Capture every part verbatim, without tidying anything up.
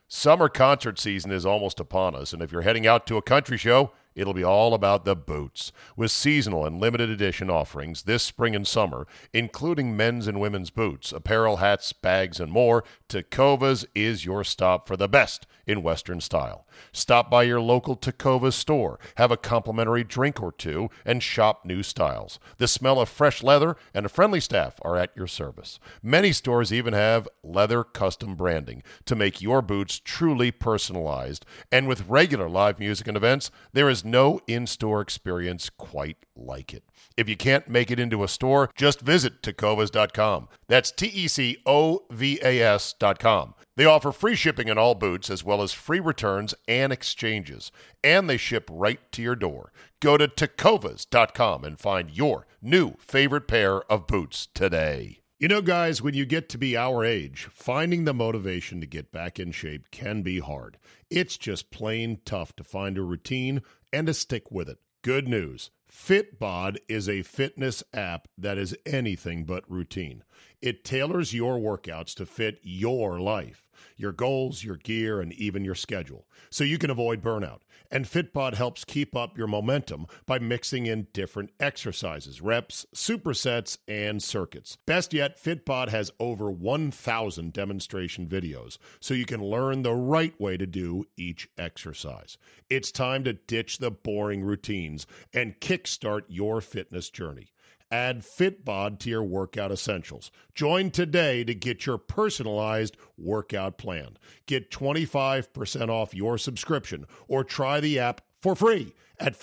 Summer concert season is almost upon us, and if you're heading out to a country show, it'll be all about the boots. With seasonal and limited edition offerings this spring and summer, including men's and women's boots, apparel, hats, bags, and more, Tecovas is your stop for the best in Western style. Stop by your local Tecovas store, have a complimentary drink or two, and shop new styles. The smell of fresh leather and a friendly staff are at your service. Many stores even have leather custom branding to make your boots truly personalized. And with regular live music and events, there is no in-store experience quite like it. If you can't make it into a store, just visit Tecovas dot com. That's T E C O V A S dot com. They offer free shipping on all boots as well as free returns and exchanges. And they ship right to your door. Go to Tecovas dot com and find your new favorite pair of boots today. You know, guys, when you get to be our age, finding the motivation to get back in shape can be hard. It's just plain tough to find a routine and to stick with it. Good news. Fitbod is a fitness app that is anything but routine. It tailors your workouts to fit your life, your goals, your gear, and even your schedule, so you can avoid burnout. And Fitbod helps keep up your momentum by mixing in different exercises, reps, supersets, and circuits. Best yet, Fitbod has over one thousand demonstration videos, so you can learn the right way to do each exercise. It's time to ditch the boring routines and kickstart your fitness journey. Add Fitbod to your workout essentials. Join today to get your personalized workout plan. Get twenty-five percent off your subscription or try the app for free at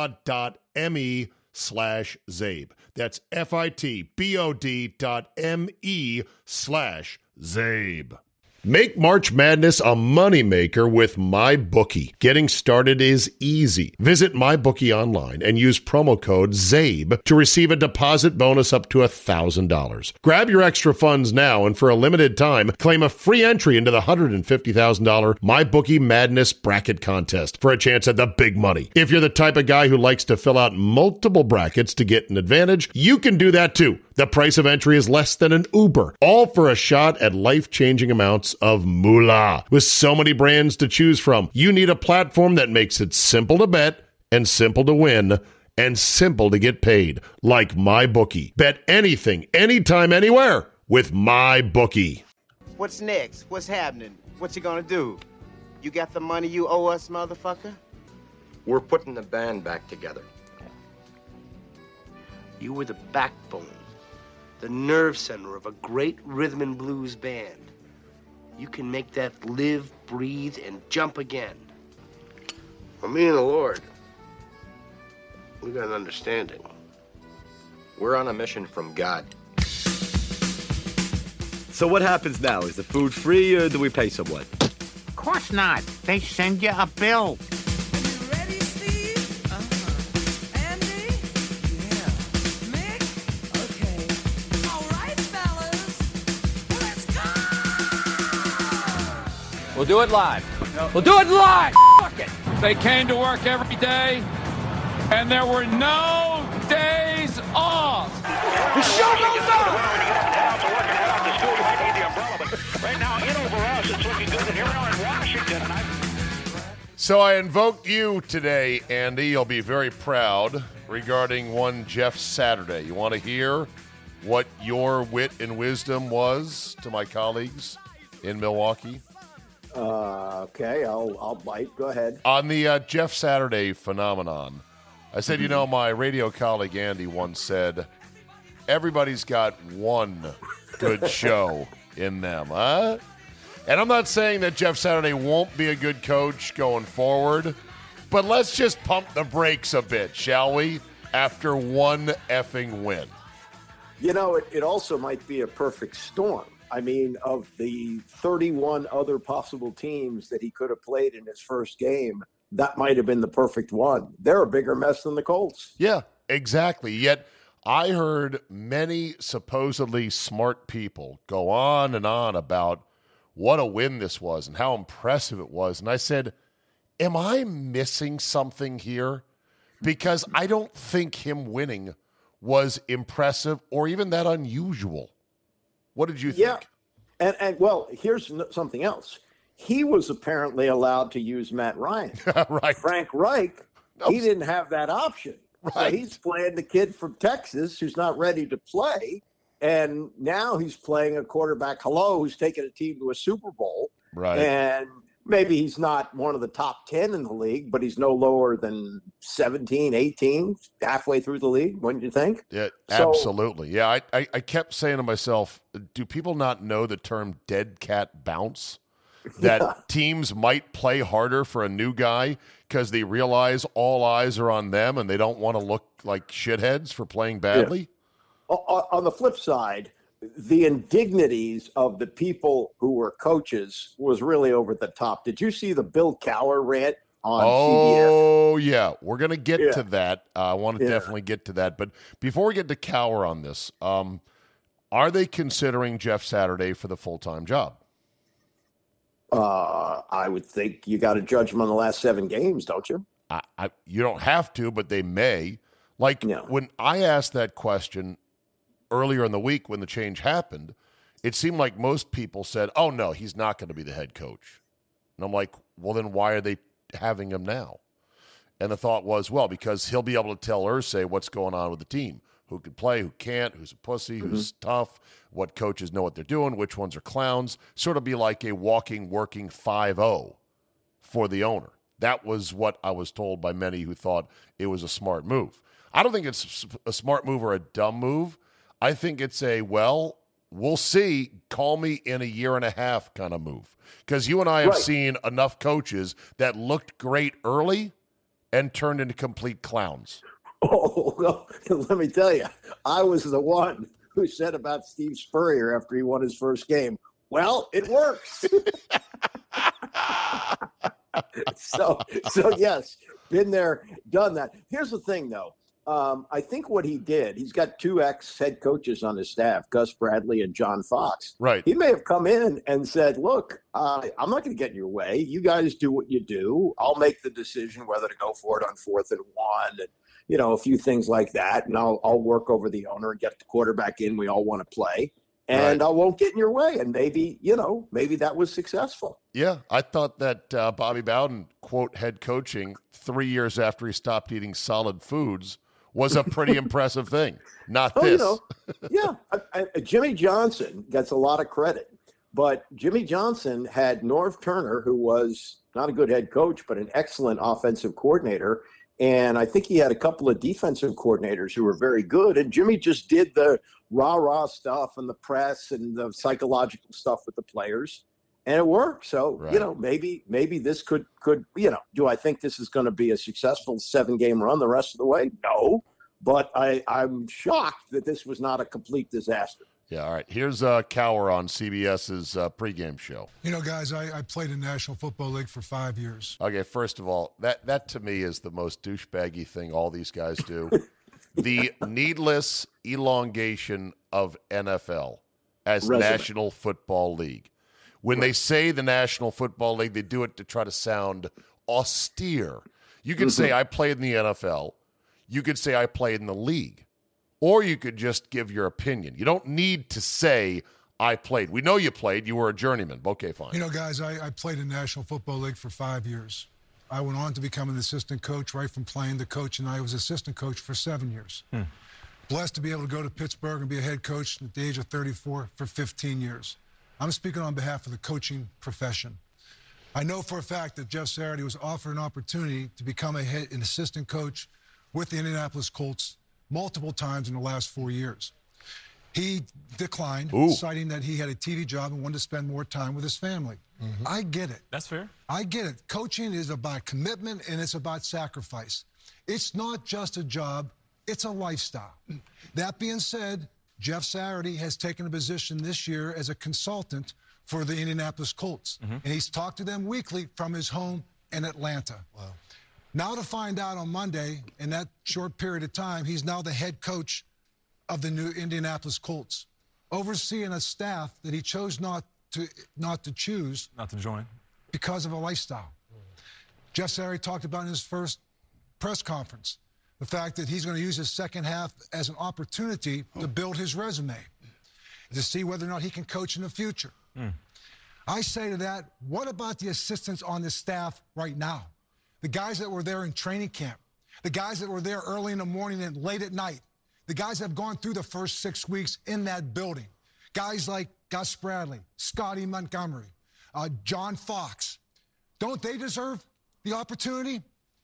fitbod.me slash Zabe. That's F-I-T-B-O-D dot M-E slash Zabe. Make March Madness a moneymaker with MyBookie. Getting started is easy. Visit MyBookie online and use promo code ZABE to receive a deposit bonus up to one thousand dollars. Grab your extra funds now and for a limited time, claim a free entry into the one hundred fifty thousand dollars MyBookie Madness Bracket Contest for a chance at the big money. If you're the type of guy who likes to fill out multiple brackets to get an advantage, you can do that too. The price of entry is less than an Uber, all for a shot at life-changing amounts of moolah. With so many brands to choose from, you need a platform that makes it simple to bet and simple to win and simple to get paid, like MyBookie. Bet anything, anytime, anywhere with MyBookie. What's next? What's happening? What you gonna do? You got the money you owe us, motherfucker? We're putting the band back together. You were the backbone, the nerve center of a great rhythm and blues band. You can make that live, breathe, and jump again. Well, me and the Lord, we got an understanding. We're on a mission from God. So what happens now? Is the food free or do we pay someone? Of course not. They send you a bill. We'll do it live. No. We'll do it live. Fuck it. They came to work every day, and there were no days off. The show goes on. Right now, in over us, it's looking good. And here we are in Washington. And I... So I invoked you today, Andy. You'll be very proud regarding one Jeff Saturday. You want to hear what your wit and wisdom was to my colleagues in Milwaukee? Uh, okay, I'll I'll bite. Go ahead. On the uh, Jeff Saturday phenomenon, I said, mm-hmm. you know, my radio colleague Andy once said, everybody's got one good show in them, huh? And I'm not saying that Jeff Saturday won't be a good coach going forward, but let's just pump the brakes a bit, shall we, after one effing win. You know, it, it also might be a perfect storm. I mean, of the thirty-one other possible teams that he could have played in his first game, that might have been the perfect one. They're a bigger mess than the Colts. Yeah, exactly. Yet I heard many supposedly smart people go on and on about what a win this was and how impressive it was. And I said, am I missing something here? Because I don't think him winning was impressive or even that unusual. What did you think? Yeah, and, and well, here's something else. he was apparently allowed to use Matt Ryan. Right. Frank Reich, No. he didn't have that option. Right. So he's playing the kid from Texas who's not ready to play. And now he's playing a quarterback, hello, who's taken a team to a Super Bowl. Right. And maybe he's not one of the top ten in the league, but he's no lower than seventeen, eighteen, halfway through the league, wouldn't you think? Yeah, So- absolutely. Yeah, I, I, I kept saying to myself, do people not know the term dead cat bounce? That Yeah. teams might play harder for a new guy because they realize all eyes are on them and they don't want to look like shitheads for playing badly? O- On the flip side, the indignities of the people who were coaches was really over the top. Did you see the Bill Cowher rant on C B S? Oh, yeah. We're going to get Yeah. to that. Uh, I want to Yeah. definitely get to that. But before we get to Cowher on this, um, are they considering Jeff Saturday for the full-time job? Uh, I would think you got to judge them on the last seven games, don't you? I, I, you don't have to, but they may. Like Yeah. when I asked that question earlier in the week when the change happened, it seemed like most people said, oh, no, he's not going to be the head coach. And I'm like, well, then why are they having him now? And the thought was, well, because he'll be able to tell Irsay what's going on with the team, who can play, who can't, who's a pussy, who's tough, what coaches know what they're doing, which ones are clowns. Sort of be like a walking, working five oh for the owner. That was what I was told by many who thought it was a smart move. I don't think it's a smart move or a dumb move. I think it's a, well, we'll see, call me in a year and a half kind of move. Because you and I have Right. seen enough coaches that looked great early and turned into complete clowns. Oh, well, let me tell you, I was the one who said about Steve Spurrier after he won his first game, well, it works. so, so yes, been there, done that. Here's the thing, though. Um, I think what he did, he's got two ex-head coaches on his staff, Gus Bradley and John Fox. Right. He may have come in and said, look, uh, I'm not going to get in your way. You guys do what you do. I'll make the decision whether to go for it on fourth and one and, you know, a few things like that. And I'll, I'll work over the owner and get the quarterback in we all want to play. And Right. I won't get in your way. And maybe, you know, maybe that was successful. Yeah, I thought that uh, Bobby Bowden, quote, head coaching three years after he stopped eating solid foods was a pretty impressive thing. Not Oh, this. you know, yeah. I, I, Jimmy Johnson gets a lot of credit, but Jimmy Johnson had Norv Turner, who was not a good head coach, but an excellent offensive coordinator. And I think he had a couple of defensive coordinators who were very good. And Jimmy just did the rah-rah stuff and the press and the psychological stuff with the players. And it worked. So, Right. you know, maybe maybe this could, could you know, do I think this is going to be a successful seven-game run the rest of the way? No. But I, I'm shocked that this was not a complete disaster. Yeah, all right. Here's uh, Cowher on CBS's uh, pregame show. You know, guys, I, I played in the National Football League for five years. Okay, first of all, that, that to me is the most douchebaggy thing all these guys do. The needless elongation of N F L as Resume. National Football League. When they say the National Football League, they do it to try to sound austere. You could say, I played in the N F L. You could say, I played in the league. Or you could just give your opinion. You don't need to say, I played. We know you played. You were a journeyman. Okay, fine. You know, guys, I, I played in the National Football League for five years. I went on to become an assistant coach right from playing the coach, and I was assistant coach for seven years. Hmm. Blessed to be able to go to Pittsburgh and be a head coach at the age of thirty-four for fifteen years. I'm speaking on behalf of the coaching profession. I know for a fact that Jeff Saturday was offered an opportunity to become a head, an assistant coach with the Indianapolis Colts multiple times in the last four years. He declined, Ooh. citing that he had a T V job and wanted to spend more time with his family. Mm-hmm. I get it. That's fair. I get it. Coaching is about commitment and it's about sacrifice. It's not just a job, it's a lifestyle. That being said, Jeff Saturday has taken a position this year as a consultant for the Indianapolis Colts. Mm-hmm. And he's talked to them weekly from his home in Atlanta. Wow. Now to find out on Monday, in that short period of time, he's now the head coach of the new Indianapolis Colts, overseeing a staff that he chose not to not to choose. Not to join. Because of a lifestyle. Mm. Jeff Saturday talked about in his first press conference the fact that he's going to use his second half as an opportunity to build his resume, to see whether or not he can coach in the future. Mm. I say to that, what about the assistants on the staff right now? The guys that were there in training camp, the guys that were there early in the morning and late at night, the guys that have gone through the first six weeks in that building, guys like Gus Bradley, Scotty Montgomery, uh, John Fox. Don't they deserve the opportunity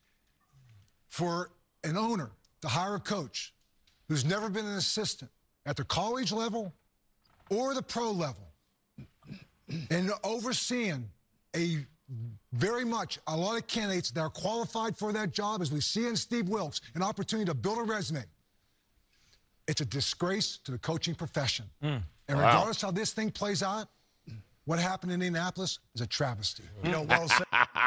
for an owner to hire a coach who's never been an assistant at the college level or the pro level and overseeing a very much a lot of candidates that are qualified for that job, as we see in Steve Wilks, an opportunity to build a resume? It's a disgrace to the coaching profession. Mm. And regardless wow. how this thing plays out, what happened in Indianapolis is a travesty. You know, well said.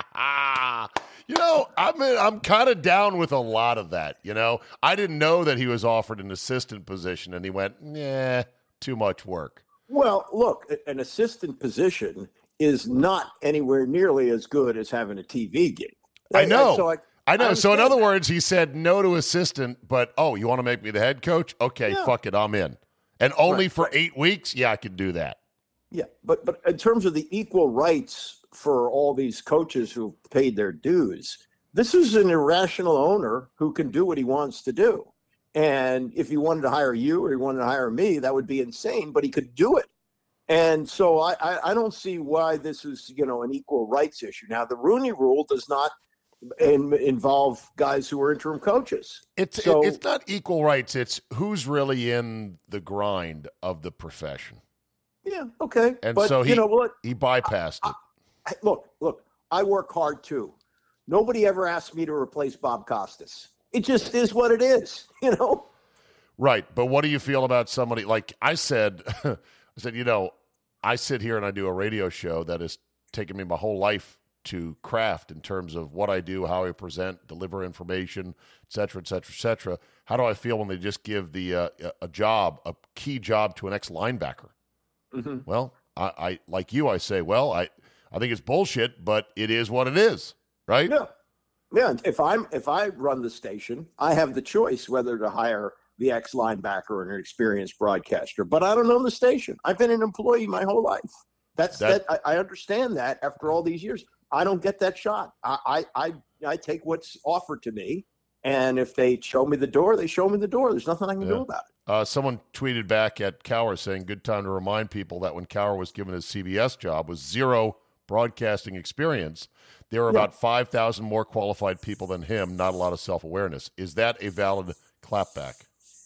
You know, I'm I'm kind of down with a lot of that. You know, I didn't know that he was offered an assistant position, and he went, nah, too much work. Well, look, an assistant position is not anywhere nearly as good as having a T V gig. I know. So I, I know. I so in other that. words, he said no to assistant, but, oh, you want to make me the head coach? Okay, yeah. fuck it, I'm in. And only right, for right. eight weeks? Yeah, I could do that. Yeah, but but in terms of the equal rights for all these coaches who've paid their dues, this is an irrational owner who can do what he wants to do. And if he wanted to hire you or he wanted to hire me, that would be insane, but he could do it. And so I, I, I don't see why this is, you know, an equal rights issue. Now, the Rooney Rule does not in, involve guys who are interim coaches. It's so, it, it's not equal rights. It's who's really in the grind of the profession. Yeah, okay. And but, so he, you know what? he bypassed I, it. I, look, look, I work hard too. Nobody ever asked me to replace Bob Costas. It just is what it is, you know? Right. But what do you feel about somebody like I said, I said, you know, I sit here and I do a radio show that has taken me my whole life to craft in terms of what I do, how I present, deliver information, et cetera, et cetera, et cetera. How do I feel when they just give the uh, a job, a key job to an ex-linebacker? Mm-hmm. Well, I, I like you, I say, well, I, I think it's bullshit, but it is what it is, right? Yeah. Yeah. If I'm if I run the station, I have the choice whether to hire the ex-linebacker or an experienced broadcaster. But I don't own the station. I've been an employee my whole life. That's that. that I, I understand that after all these years. I don't get that shot. I, I, I, I take what's offered to me, and if they show me the door, they show me the door. There's nothing I can yeah. do about it. Uh, someone tweeted back at Cowher saying, good time to remind people that when Cowher was given his C B S job with zero broadcasting experience, there were yeah. about five thousand more qualified people than him, not a lot of self-awareness. Is that a valid clapback?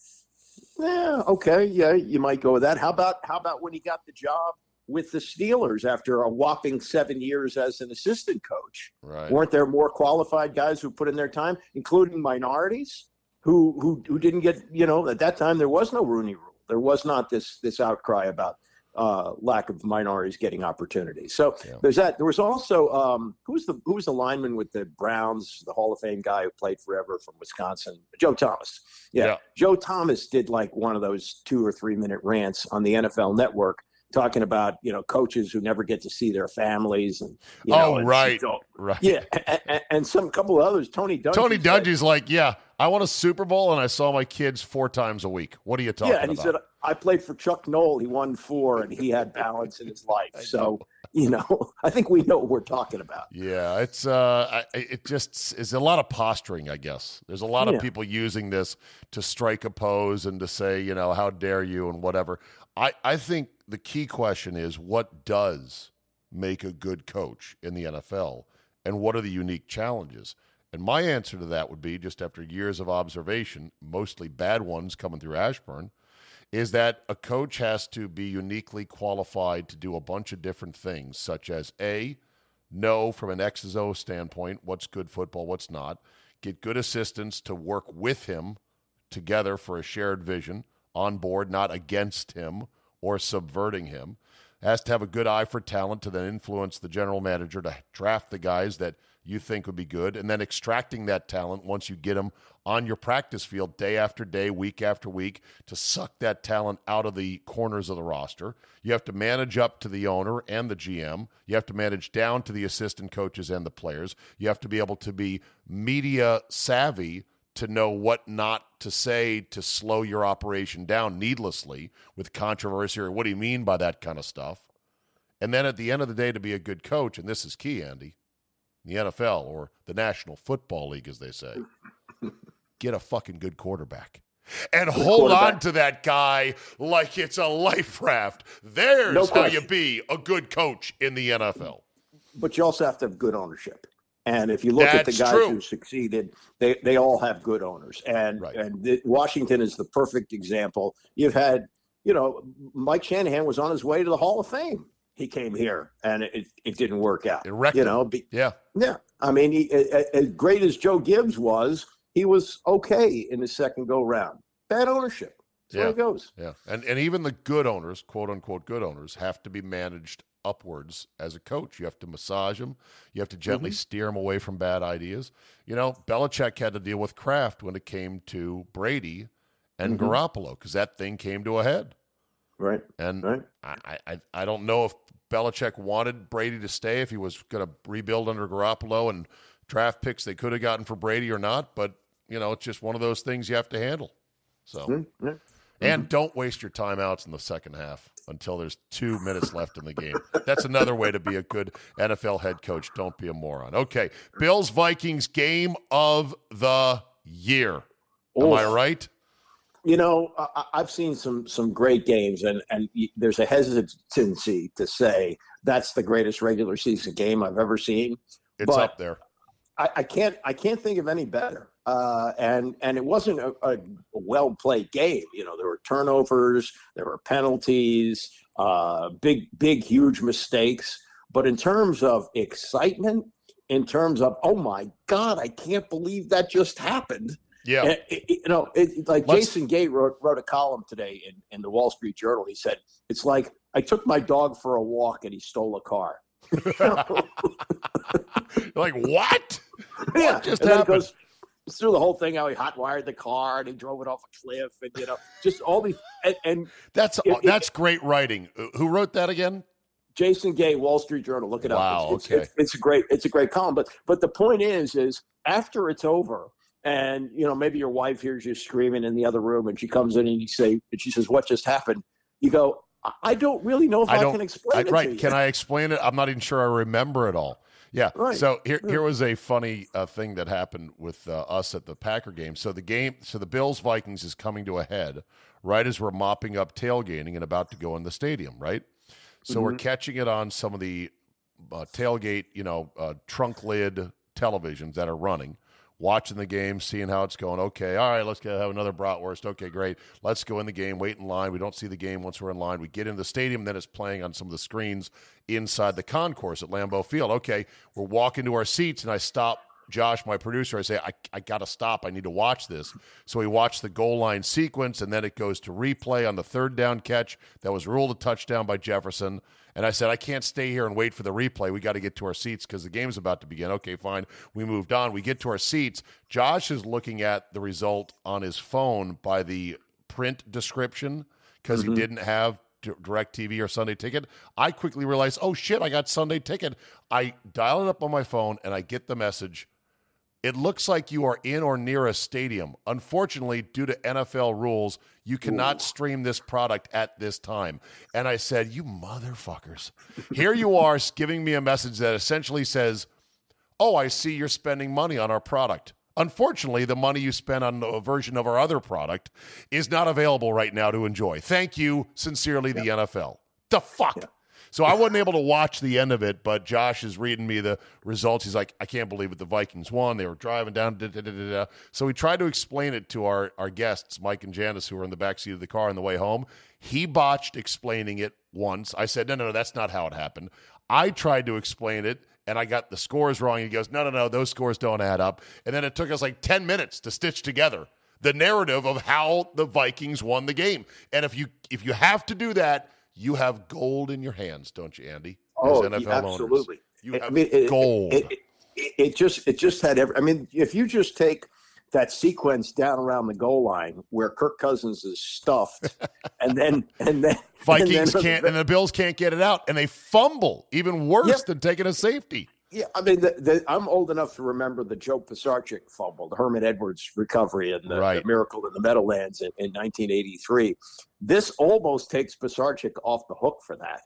Yeah, okay. Yeah, you might go with that. How about how about when he got the job with the Steelers after a whopping seven years as an assistant coach? Right. Weren't there more qualified guys who put in their time, including minorities who who who didn't get, you know, at that time there was no Rooney Rule. There was not this this outcry about uh, lack of minorities getting opportunities. So yeah. there's that. There was also um, who was the who was the lineman with the Browns, the Hall of Fame guy who played forever from Wisconsin, Joe Thomas. Yeah. yeah, Joe Thomas did like one of those two or three minute rants on the N F L Network, talking about, you know, coaches who never get to see their families. And you know, oh, and right. So, right. Yeah. And, and some couple of others, Tony Dungy. Tony Dungy's said, like, yeah, I won a Super Bowl and I saw my kids four times a week. What are you talking about? Yeah, and he about? said, I played for Chuck Noll. He won four and he had balance in his life. So, you know, I think we know what we're talking about. Yeah, it's uh, it just is a lot of posturing, I guess. There's a lot of yeah. people using this to strike a pose and to say, you know, how dare you and whatever. I, I think the key question is, what does make a good coach in the N F L, and what are the unique challenges? And my answer to that would be, just after years of observation, mostly bad ones coming through Ashburn, is that a coach has to be uniquely qualified to do a bunch of different things, such as A, know from an X's O standpoint what's good football, what's not, get good assistants to work with him together for a shared vision, on board, not against him or subverting him. Has to have a good eye for talent to then influence the general manager to draft the guys that you think would be good, and then extracting that talent once you get them on your practice field day after day, week after week, to suck that talent out of the corners of the roster. You have to manage up to the owner and the G M. You have to manage down to the assistant coaches and the players. You have to be able to be media savvy to know what not to say to slow your operation down needlessly with controversy, or what do you mean by that kind of stuff? And then at the end of the day, to be a good coach, and this is key, Andy, the N F L or the National Football League, as they say, get a fucking good quarterback. And good hold on to that guy like it's a life raft. There's no how you be a good coach in the N F L. But you also have to have good ownership. And if you look That's at the guys true. who succeeded, they, they all have good owners. And right. and the, Washington is the perfect example. You've had, you know, Mike Shanahan was on his way to the Hall of Fame. He came here, and it, it didn't work out. It wrecked you him. know, be, yeah, yeah. I mean, he, as great as Joe Gibbs was, he was okay in the second go round. Bad ownership. That's yeah. where it goes. Yeah, and and even the good owners, quote unquote, good owners, have to be managed upwards as a coach. You have to massage them. You have to gently mm-hmm. steer them away from bad ideas. You know, Belichick had to deal with Kraft when it came to Brady and mm-hmm. Garoppolo because that thing came to a head. Right. And right. I, I I don't know if Belichick wanted Brady to stay, if he was going to rebuild under Garoppolo and draft picks they could have gotten for Brady or not. But, you know, it's just one of those things you have to handle. So, mm-hmm. and mm-hmm. don't waste your timeouts in the second half until there's two minutes left in the game. That's another way to be a good N F L head coach. Don't be a moron. Okay. Bills-Vikings game of the year. Am Oof. I right? You know, I, I've seen some some great games, and, and there's a hesitancy to say that's the greatest regular season game I've ever seen. It's but up there. I, I can't I can't think of any better. Uh, and and it wasn't a, a well played game. You know, there were turnovers, there were penalties, uh, big big huge mistakes. But in terms of excitement, in terms of oh my God, I can't believe that just happened. Yeah, it, it, you know, it, like Let's, Jason Gay wrote, wrote a column today in, in the Wall Street Journal. He said, it's like I took my dog for a walk and he stole a car. Like, what? Yeah. What just and happened? Then it goes through the whole thing, how he hot-wired the car and he drove it off a cliff and, you know, just all these. And, and That's it, that's it, great writing. Who wrote that again? Jason Gay, Wall Street Journal. Look it wow, up. It's, okay. It's, it's, it's a great it's a great column. But But the point is, is after it's over, and, you know, maybe your wife hears you screaming in the other room and she comes in and you say, and she says, what just happened? You go, I don't really know if I, I can explain I, it right. to you. Can I explain it? I'm not even sure I remember it all. Yeah. Right. So here, here was a funny uh, thing that happened with uh, us at the Packer game. So the game, so the Bills Vikings is coming to a head right as we're mopping up tailgating and about to go in the stadium, right? So mm-hmm. we're catching it on some of the uh, tailgate, you know, uh, trunk lid televisions that are running. Watching the game, seeing how it's going. Okay, all right, let's go have another bratwurst. Okay, great. Let's go in the game, wait in line. We don't see the game once we're in line. We get into the stadium, then it's playing on some of the screens inside the concourse at Lambeau Field. Okay, we're walking to our seats, and I stop Josh, my producer. I say, I, I got to stop. I need to watch this. So we watch the goal line sequence, and then it goes to replay on the third down catch that was ruled a touchdown by Jefferson. And I said, I can't stay here and wait for the replay. We got to get to our seats because the game's about to begin. Okay, fine. We moved on. We get to our seats. Josh is looking at the result on his phone by the print description because mm-hmm. he didn't have DirecTV or Sunday Ticket. I quickly realized, oh, shit, I got Sunday Ticket. I dial it up on my phone, and I get the message. It looks like you are in or near a stadium. Unfortunately, due to N F L rules, you cannot Ooh. stream this product at this time. And I said, you motherfuckers. Here you are giving me a message that essentially says, oh, I see you're spending money on our product. Unfortunately, the money you spent on a version of our other product is not available right now to enjoy. Thank you, sincerely, yeah. the N F L. The fuck? Yeah. So I wasn't able to watch the end of it, but Josh is reading me the results. He's like, I can't believe it. The Vikings won. They were driving down. Da, da, da, da, da. So we tried to explain it to our, our guests, Mike and Janice, who were in the backseat of the car on the way home. He botched explaining it once. I said, no, no, no, that's not how it happened. I tried to explain it, and I got the scores wrong. He goes, no, no, no, those scores don't add up. And then it took us like ten minutes to stitch together the narrative of how the Vikings won the game. And if you if you have to do that, you have gold in your hands, don't you, Andy? Oh, N F L absolutely. Owners. You have I mean, it, gold. It, it, it, it just it just had every. I mean, if you just take that sequence down around the goal line where Kirk Cousins is stuffed, and then and then Vikings and then, can't, and the Bills can't get it out, and they fumble, even worse yep. than taking a safety. Yeah, I mean, the, the, I'm old enough to remember the Joe Pisarcik fumble, the Herman Edwards recovery, and the, right. the Miracle in the Meadowlands in, in nineteen eighty-three. This almost takes Pisarcik off the hook for that.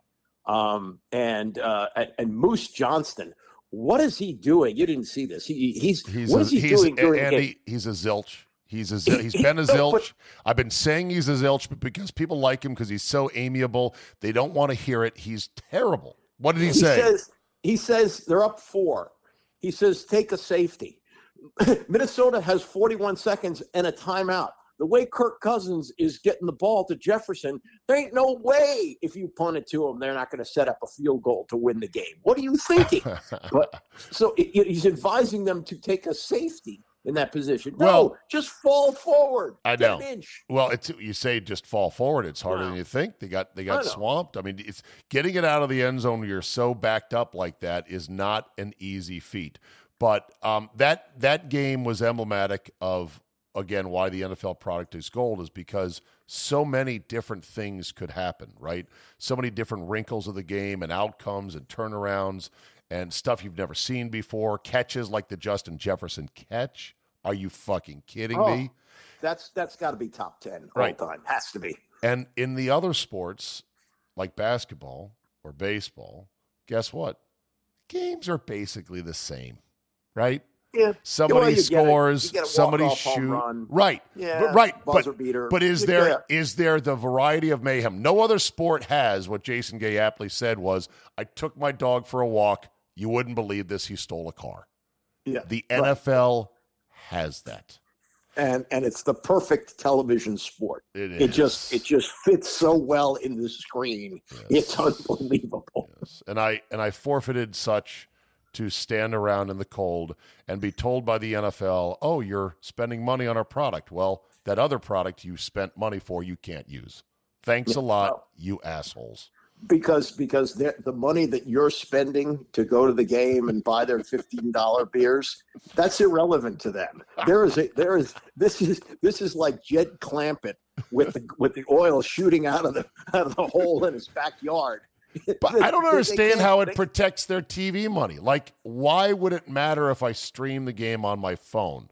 Um, and uh, and Moose Johnston, what is he doing? You didn't see this. He, he's, he's what a, is he he's, doing during Andy, the game? He's a zilch. He's a zil- he's been a zilch. I've been saying he's a zilch, but because people like him because he's so amiable, they don't want to hear it. He's terrible. What did he, he say? Says, he says they're up four. He says take a safety. Minnesota has forty-one seconds and a timeout. The way Kirk Cousins is getting the ball to Jefferson, there ain't no way if you punt it to him, they're not going to set up a field goal to win the game. What are you thinking? But so it, it, he's advising them to take a safety in that position. No, well, just fall forward. I know. An inch. Well, it's you say just fall forward. It's harder Wow. than you think. They got they got I know. swamped. I mean, it's getting it out of the end zone when you're so backed up like that is not an easy feat. But um, that that game was emblematic of, again, why the N F L product is gold is because so many different things could happen, right? So many different wrinkles of the game and outcomes and turnarounds and stuff you've never seen before. Catches like the Justin Jefferson catch. Are you fucking kidding Oh, me? That's that's got to be top ten Right. all time. Has to be. And in the other sports, like basketball or baseball, guess what? Games are basically the same, right? Yeah. Somebody Well, you get a- scores, you get a somebody walk-off home shoot. run. Right. Yeah, But, right. buzzer But, beater. but is You- there yeah. is there the variety of mayhem? No other sport has what Jason Gay aptly said was, I took my dog for a walk. You wouldn't believe this. He stole a car. Yeah. The right. N F L has that. And and it's the perfect television sport. It It is. just it just fits so well in the screen. Yes. It's unbelievable. Yes. And I and I forfeited such to stand around in the cold and be told by the N F L, oh, you're spending money on our product. Well, that other product you spent money for, you can't use. Thanks Yeah, a lot, well, you assholes. Because because the the money that you're spending to go to the game and buy their fifteen dollar beers, that's irrelevant to them. There is a there is this is this is like Jed Clampett with the with the oil shooting out of the out of the hole in his backyard. But I don't They- they understand can't- how it they- protects their T V money. Like, why would it matter if I stream the game on my phone?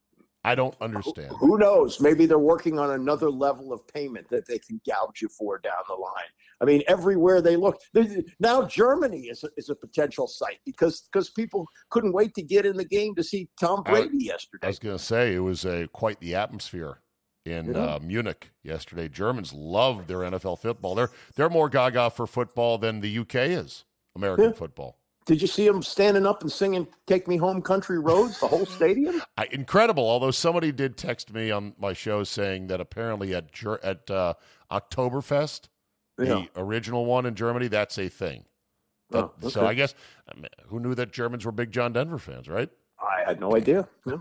I don't understand. Who knows? Maybe they're working on another level of payment that they can gouge you for down the line. I mean, everywhere they look, now Germany is a, is a potential site because because people couldn't wait to get in the game to see Tom Brady I, yesterday. I was going to say it was a quite the atmosphere in Yeah. uh, Munich yesterday. Germans love their N F L football. They're they're more gaga for football than the U K is American Yeah. football. Did you see them standing up and singing "Take Me Home, Country Roads"? The whole stadium. I, incredible. Although somebody did text me on my show saying that apparently at Ger- at uh, Oktoberfest, Yeah. the original one in Germany, that's a thing. That, Oh, okay. So I guess I mean, who knew that Germans were big John Denver fans, right? I had no idea. No.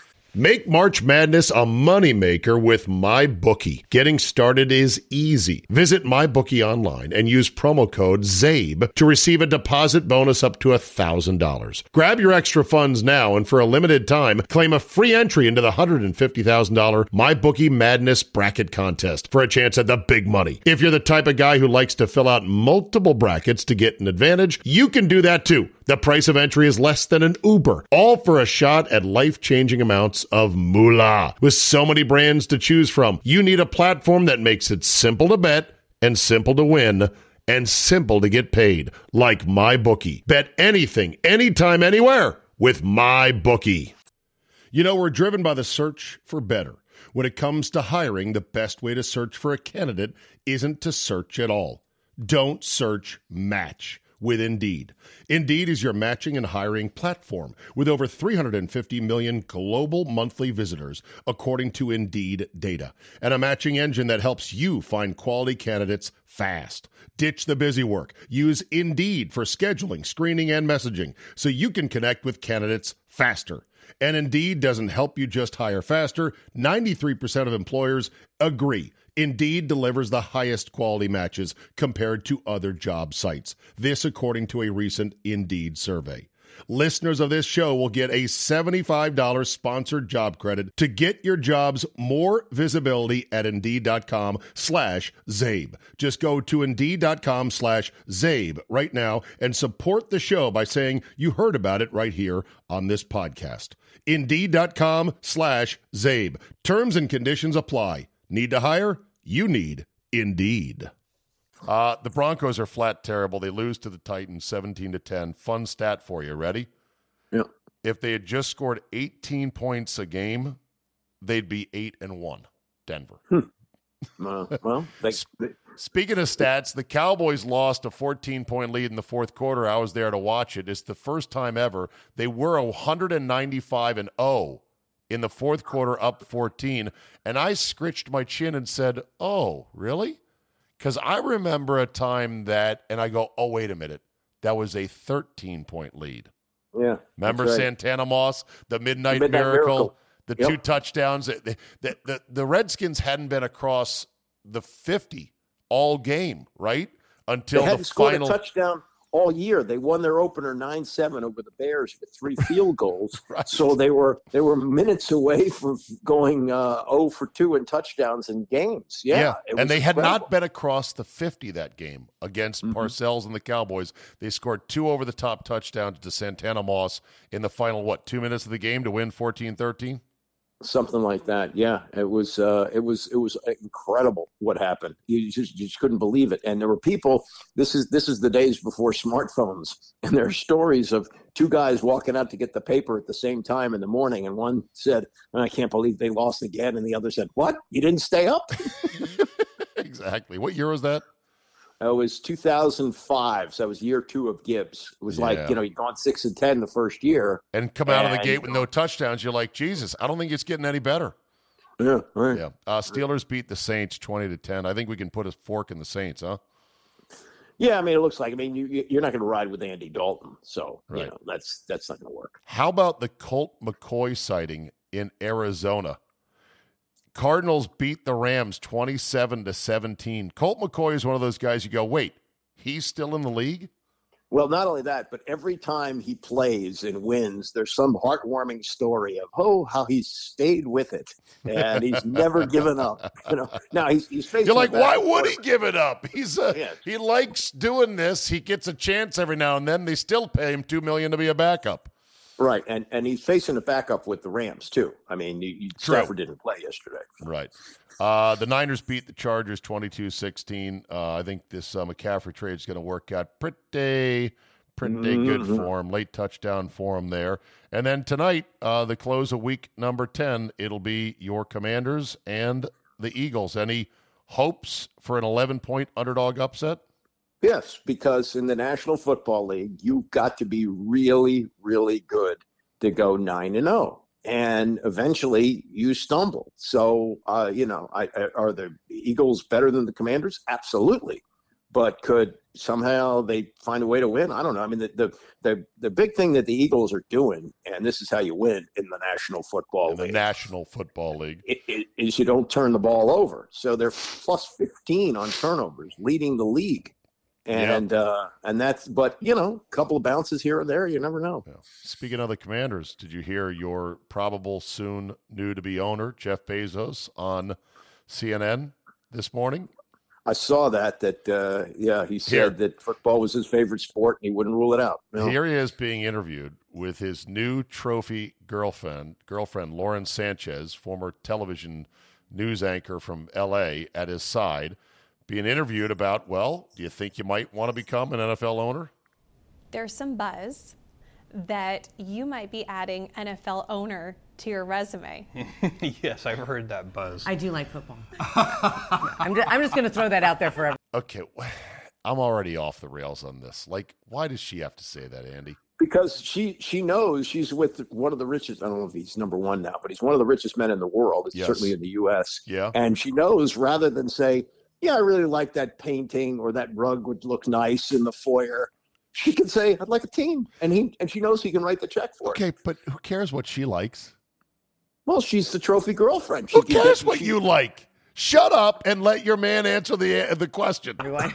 Make March Madness a moneymaker with MyBookie. Getting started is easy. Visit MyBookie online and use promo code ZABE to receive a deposit bonus up to one thousand dollars. Grab your extra funds now and for a limited time, claim a free entry into the one hundred fifty thousand dollars MyBookie Madness Bracket Contest for a chance at the big money. If you're the type of guy who likes to fill out multiple brackets to get an advantage, you can do that too. The price of entry is less than an Uber, all for a shot at life-changing amounts of moolah. With so many brands to choose from, you need a platform that makes it simple to bet and simple to win and simple to get paid, like MyBookie. Bet anything, anytime, anywhere with MyBookie. You know, we're driven by the search for better. When it comes to hiring, the best way to search for a candidate isn't to search at all. Don't search, match with Indeed. Indeed is your matching and hiring platform with over three hundred fifty million global monthly visitors, according to Indeed data, and a matching engine that helps you find quality candidates fast. Ditch the busy work. Use Indeed for scheduling, screening, and messaging so you can connect with candidates faster. And Indeed doesn't help you just hire faster. ninety-three percent of employers agree. Indeed delivers the highest quality matches compared to other job sites. This according to a recent Indeed survey. Listeners of this show will get a seventy-five dollars sponsored job credit to get your jobs more visibility at Indeed.com slash Zabe. Just go to Indeed.com slash Zabe right now and support the show by saying you heard about it right here on this podcast. Indeed.com slash Zabe. Terms and conditions apply. Need to hire? You need Indeed. Uh, the Broncos are flat terrible. They lose to the Titans seventeen to ten. Fun stat for you. Ready? Yeah. If they had just scored eighteen points a game, they'd be eight and one. Denver. Hmm. Uh, well, they, they, Speaking of stats, the Cowboys lost a fourteen-point lead in the fourth quarter. I was there to watch it. It's the first time ever. They were one ninety-five and oh in the fourth quarter, up fourteen. And I scritched my chin and said, oh, really? Because I remember a time that, and I go, oh, wait a minute. That was a thirteen-point lead. Yeah. Remember right. Santana Moss, the Midnight, Midnight Miracle, Miracle. the Yep. two touchdowns. The, the, the, the Redskins hadn't been across the fifty all game, right? Until they the hadn't scored final a touchdown all year. They won their opener nine seven over the Bears with three field goals. Right. So they were they were minutes away from going uh, oh for two in touchdowns in games. Yeah, it was and they had incredible. not been across the fifty that game against Mhm. Parcells and the Cowboys. They scored two over-the-top touchdowns to Santana Moss in the final, what, two minutes of the game to win fourteen thirteen? Something like that. Yeah, it was uh, it was it was incredible what happened. You just, you just couldn't believe it. And there were people. This is this is the days before smartphones, and there are stories of two guys walking out to get the paper at the same time in the morning, and one said, "I can't believe they lost again," and the other said, "What? You didn't stay up?" Exactly. What year was that? It was two thousand five, so that was year two of Gibbs. It was Yeah. like, you know, you'd gone six and ten the first year. And come out of the And- gate with no touchdowns. You're like, Jesus, I don't think it's getting any better. Yeah, right. Yeah. Uh, Steelers beat the Saints twenty to ten. I think we can put a fork in the Saints, huh? Yeah, I mean, it looks like, I mean, you, you- you're not going to ride with Andy Dalton, so, Right. you know, that's that's not going to work. How about the Colt McCoy sighting in Arizona? Cardinals beat the Rams twenty-seven to seventeen. Colt McCoy is one of those guys you go, wait, he's still in the league? Well, not only that, but every time he plays and wins, there's some heartwarming story of, oh, how he's stayed with it, and he's never given up. You know, now he's he's facing. You're like, a bad why would he quarterback. give it up? He's a, Yeah. he likes doing this. He gets a chance every now and then. They still pay him two million dollars to be a backup. Right, and and he's facing a backup with the Rams too. I mean, you, you, True. Stafford didn't play yesterday. Right. Uh, the Niners beat the Chargers twenty-two sixteen. Uh, I think this uh, McCaffrey trade is going to work out pretty, pretty good Mhm. for him. Late touchdown for him there. And then tonight, uh, the close of week number ten, it'll be your Commanders and the Eagles. Any hopes for an eleven-point underdog upset? Yes, because in the National Football League, you've got to be really, really good to go nine and zero, and eventually you stumble. So, uh, you know, I, I, are the Eagles better than the Commanders? Absolutely, but could somehow they find a way to win? I don't know. I mean, the the the, the big thing that the Eagles are doing, and this is how you win in the National Football In the League. National Football League. i- i- Is you don't turn the ball over. So they're plus fifteen on turnovers, leading the league. And uh, and that's, but you know, a couple of bounces here and there, you never know. Yeah. Speaking of the Commanders, did you hear your probable soon new to be owner, Jeff Bezos, on C N N this morning? I saw that. That uh, yeah, he said Here. that football was his favorite sport, and he wouldn't rule it out. You know? Here he is being interviewed with his new trophy girlfriend, girlfriend Lauren Sanchez, former television news anchor from L A, at his side, being interviewed about, well, do you think you might want to become an N F L owner? There's some buzz that you might be adding N F L owner to your resume. Yes, I've heard that buzz. I do like football. I'm just, I'm just going to throw that out there for everyone. Okay, I'm already off the rails on this. Like, why does she have to say that, Andy? Because she she knows she's with one of the richest. I don't know if he's number one now, but he's one of the richest men in the world. Yes. Certainly in the U S. Yeah. And she knows, rather than say, "Yeah, I really like that painting," or "That rug would look nice in the foyer," she can say, "I'd like a team," and he and she knows he can write the check for it. Okay, but who cares what she likes? Well, she's the trophy girlfriend. She Who can cares get- what she- you like? Shut up and let your man answer the the question.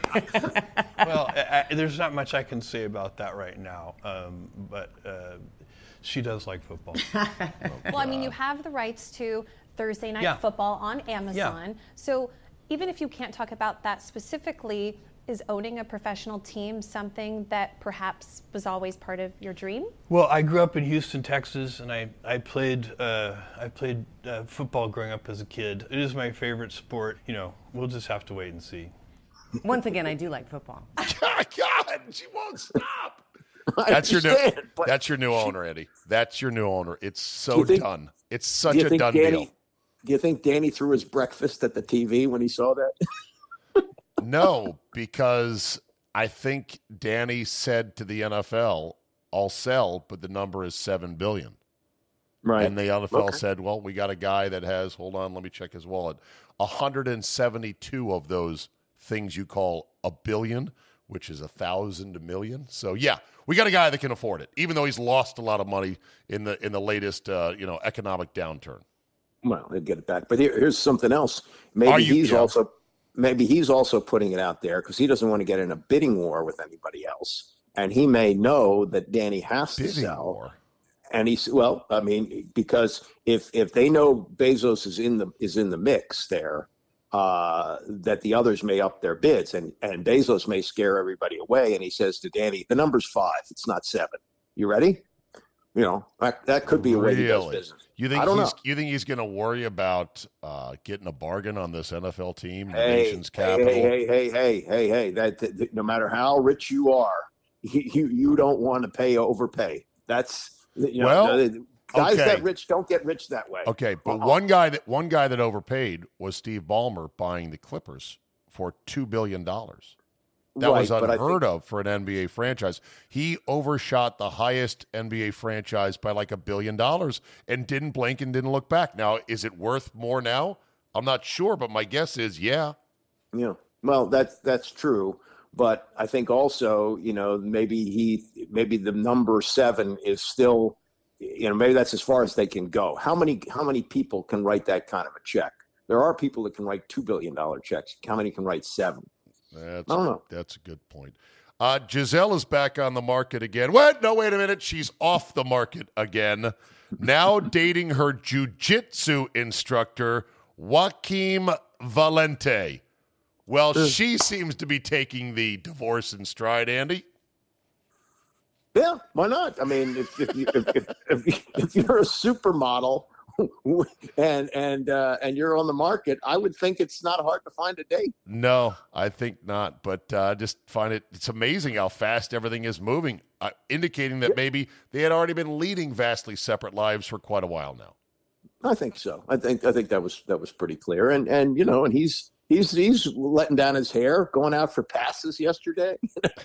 Well, I, I, there's not much I can say about that right now, um, but uh, she does like football. Well, I mean, you have the rights to Thursday Night Yeah. Football on Amazon. So even if you can't talk about that specifically, is owning a professional team something that perhaps was always part of your dream? Well, I grew up in Houston, Texas, and I I played uh, I played uh, football growing up as a kid. It is my favorite sport. You know, we'll just have to wait and see. Once again, I do like football. God, God, she won't stop. That's your new. That's your new owner, Eddie. That's your new owner. It's so think, done. It's such a done Danny, deal. Do you think Danny threw his breakfast at the T V when he saw that? No, because I think Danny said to the N F L, "I'll sell, but the number is seven billion." Right. And the N F L Okay. said, "Well, we got a guy that has. Hold on, let me check his wallet. one hundred seventy-two of those things you call a billion, which is a thousand a million. So yeah, we got a guy that can afford it, even though he's lost a lot of money in the in the latest uh, you know economic downturn. Well, he'll get it back. But here, here's something else. Maybe Are you- he's yeah. also maybe he's also putting it out there because he doesn't want to get in a bidding war with anybody else, and he may know that Danny has to Bidding sell. war. And he's well, I mean, because if if they know Bezos is in the is in the mix there, uh, that the others may up their bids, and and Bezos may scare everybody away. And he says to Danny, "The number's five. It's not seven. You ready?" You know, that, that could be a way he does Really? business. You think I don't he's know. you think he's going to worry about uh, getting a bargain on this N F L team, the Hey, nation's hey, capital? hey, hey, hey, hey, hey, hey! That, that, that- no matter how rich you are, you you, you don't want to pay overpay. That's you know, Well, the- guys okay. that rich don't get rich that way. Okay, but Uh-uh. one guy that one guy that overpaid was Steve Ballmer buying the Clippers for two billion dollars. That Right, was but I unheard think- of for an N B A franchise. He overshot the highest N B A franchise by like a billion dollars and didn't blink and didn't look back. Now, is it worth more now? I'm not sure, but my guess is yeah. Yeah, well, that's that's true, but I think also, you know, maybe he, maybe the number seven is still, you know, maybe that's as far as they can go. How many how many people can write that kind of a check? There are people that can write two billion dollar checks. How many can write seven? That's, I don't know. That's a good point. Uh, Giselle is back on the market again. What? No, wait a minute. She's off the market again. Now dating her jiu-jitsu instructor, Joaquim Valente. Well, she seems to be taking the divorce in stride, Andy. Yeah, why not? I mean, if if you, if, if, if, if you're a supermodel and and uh, and you're on the market, I would think it's not hard to find a date. No, I think not. But I uh, just find it, it's amazing how fast everything is moving, uh, indicating that maybe they had already been leading vastly separate lives for quite a while now. I think so. I think I think that was that was pretty clear. And and you know, and he's he's he's letting down his hair, going out for passes yesterday.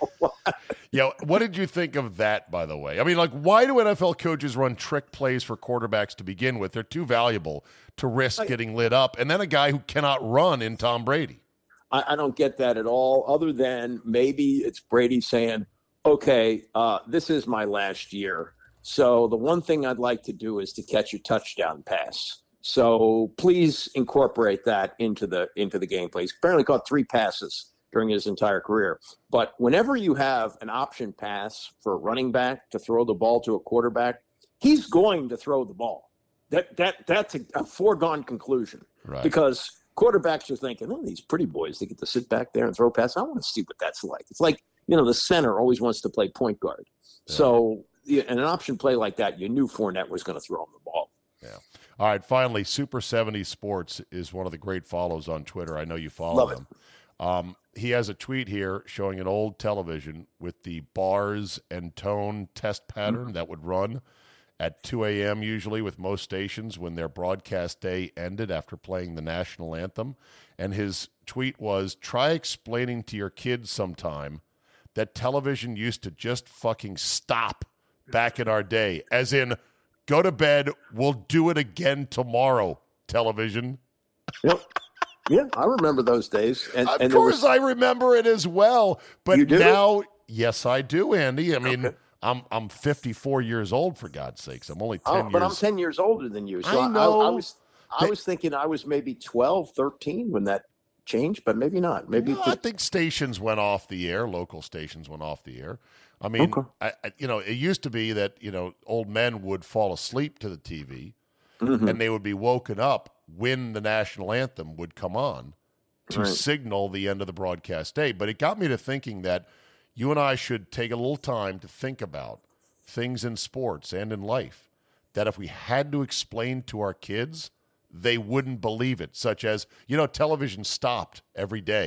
Yeah, what did you think of that, by the way? I mean, like, why do N F L coaches run trick plays for quarterbacks to begin with? They're too valuable to risk getting lit up. And then a guy who cannot run in Tom Brady. I, I don't get that at all, other than maybe it's Brady saying, okay, uh, this is my last year. So the one thing I'd like to do is to catch a touchdown pass. So please incorporate that into the into the gameplay. He's apparently caught three passes during his entire career. But whenever you have an option pass for a running back to throw the ball to a quarterback, he's going to throw the ball. That that that's a, a foregone conclusion. Right. Because quarterbacks are thinking, oh, these pretty boys, they get to sit back there and throw a pass. I want to see what that's like. It's like, you know, the center always wants to play point guard. Yeah. So in an option play like that, you knew Fournette was going to throw him the ball. Yeah. All right, finally, Super seventies Sports is one of the great follows on Twitter. I know you follow Love him. Um, he has a tweet here showing an old television with the bars and tone test pattern mm-hmm. that would run at two a.m. usually with most stations when their broadcast day ended after playing the national anthem. And his tweet was, try explaining to your kids sometime that television used to just fucking stop back in our day. As in, go to bed, we'll do it again tomorrow, television. Yep. Yeah, I remember those days. And, of and course was... I remember it as well. But you do? now, yes, I do, Andy. I mean, okay. I'm I'm fifty-four years old, for God's sakes. I'm only ten oh, years. But I'm ten years older than you. So I know. I, I was I was thinking I was maybe twelve, thirteen when that changed, but maybe not. Maybe no, just... I think stations went off the air. Local stations went off the air. I mean, okay. I, I, you know, it used to be that, you know, old men would fall asleep to the T V mm-hmm. and they would be woken up when the national anthem would come on to right. signal the end of the broadcast day. But it got me to thinking that you and I should take a little time to think about things in sports and in life that if we had to explain to our kids, they wouldn't believe it, such as, you know, television stopped every day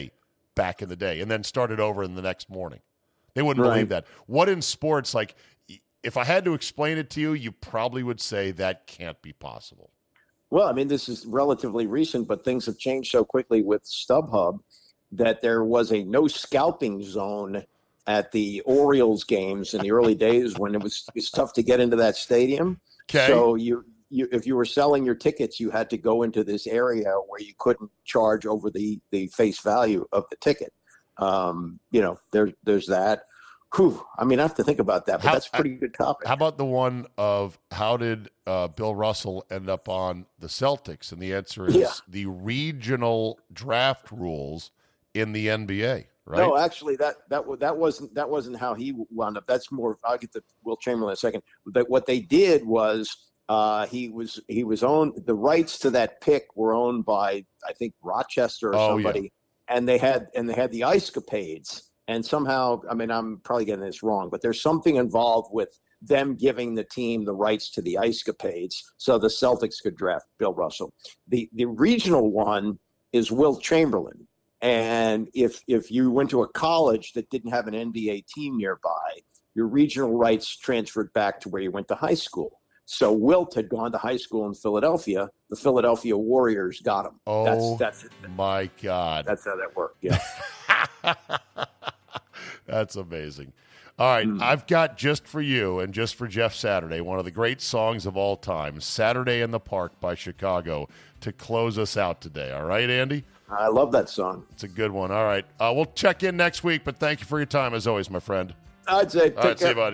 back in the day and then started over in the next morning. They wouldn't Right. believe that. What in sports, like, if I had to explain it to you, you probably would say that can't be possible. Well, I mean, this is relatively recent, but things have changed so quickly with StubHub that there was a no scalping zone at the Orioles games in the early days when it was it's tough to get into that stadium. Okay. So you, you if you were selling your tickets, you had to go into this area where you couldn't charge over the, the face value of the ticket. Um, you know, there, there's that. Whew, I mean, I have to think about that, but How- that's a pretty good topic. How about the one of how did uh, Bill Russell end up on the Celtics? And the answer is Yeah. the regional draft rules in the N B A, right? No, actually, that that wa- that wasn't that wasn't how he wound up. That's more. I'll get to Will Chamberlain in a second. But what they did was uh, he was he was owned. The rights to that pick were owned by I think Rochester or Oh, yeah. somebody, and they had and they had the Ice-Capades. And somehow, I mean, I'm probably getting this wrong, but there's something involved with them giving the team the rights to the Ice-Capades so the Celtics could draft Bill Russell. The the regional one is Will Chamberlain. And if if you went to a college that didn't have an N B A team nearby, your regional rights transferred back to where you went to high school. So Wilt had gone to high school in Philadelphia. The Philadelphia Warriors got him. Oh, that's, that's, my God. that's how that worked, yeah. That's amazing. All right, I've got just for you and just for Jeff Saturday, one of the great songs of all time, Saturday in the Park by Chicago, to close us out today. All right, Andy? I love that song. It's a good one. All right. Uh, we'll check in next week, but thank you for your time as always, my friend. I'd say, All right, see you, buddy.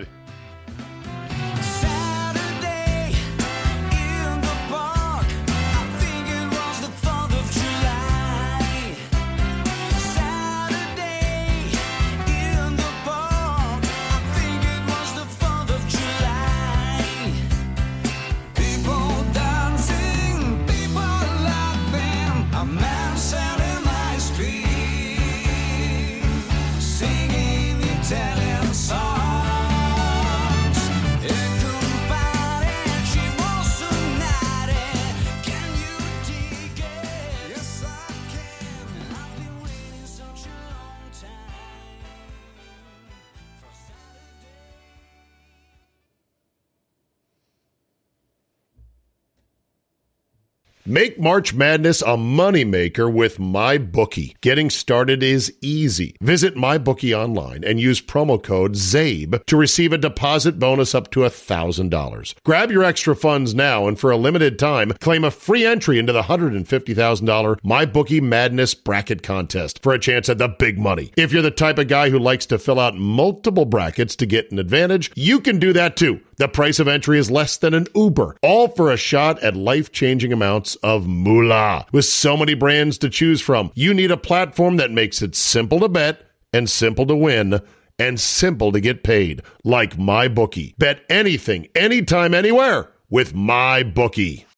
Make March Madness a moneymaker with MyBookie. Getting started is easy. Visit MyBookie online and use promo code ZABE to receive a deposit bonus up to one thousand dollars. Grab your extra funds now and for a limited time, claim a free entry into the one hundred fifty thousand dollars MyBookie Madness Bracket Contest for a chance at the big money. If you're the type of guy who likes to fill out multiple brackets to get an advantage, you can do that too. The price of entry is less than an Uber, all for a shot at life-changing amounts of moolah. With so many brands to choose from, you need a platform that makes it simple to bet and simple to win and simple to get paid, like MyBookie. Bet anything, anytime, anywhere with MyBookie.